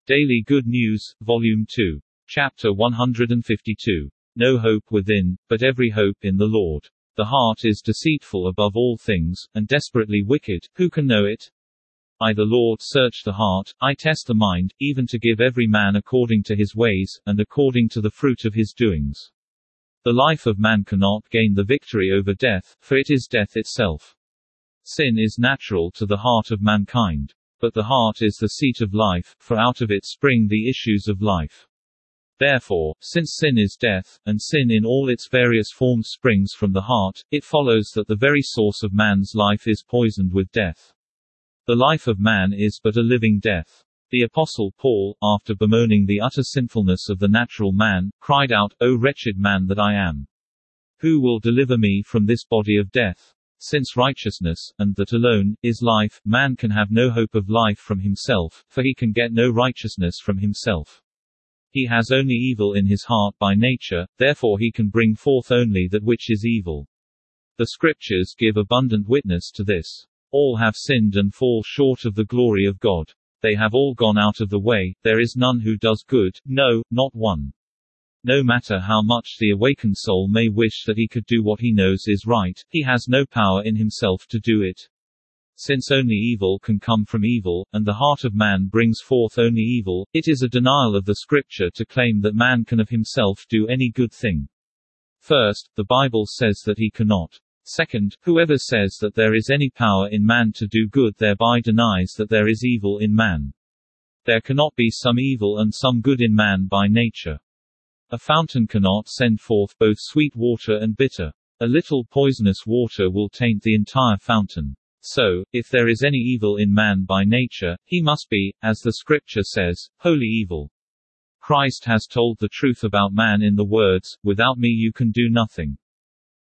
Daily Good News, Volume 2. Chapter 152. No hope within, but every hope in the Lord. The heart is deceitful above all things, and desperately wicked, who can know it? I the Lord search the heart, I test the mind, even to give every man according to his ways, and according to the fruit of his doings. The life of man cannot gain the victory over death, for it is death itself. Sin is natural to the heart of mankind. But the heart is the seat of life, for out of it spring the issues of life. Therefore, since sin is death, and sin in all its various forms springs from the heart, it follows that the very source of man's life is poisoned with death. The life of man is but a living death. The Apostle Paul, after bemoaning the utter sinfulness of the natural man, cried out, O wretched man that I am! Who will deliver me from this body of death? Since righteousness, and that alone, is life, man can have no hope of life from himself, for he can get no righteousness from himself. He has only evil in his heart by nature, therefore he can bring forth only that which is evil. The Scriptures give abundant witness to this. All have sinned and fall short of the glory of God. They have all gone out of the way, there is none who does good, no, not one. No matter how much the awakened soul may wish that he could do what he knows is right, he has no power in himself to do it. Since only evil can come from evil, and the heart of man brings forth only evil, it is a denial of the Scripture to claim that man can of himself do any good thing. First, the Bible says that he cannot. Second, whoever says that there is any power in man to do good thereby denies that there is evil in man. There cannot be some evil and some good in man by nature. A fountain cannot send forth both sweet water and bitter. A little poisonous water will taint the entire fountain. So, if there is any evil in man by nature, he must be, as the Scripture says, wholly evil. Christ has told the truth about man in the words, without me you can do nothing.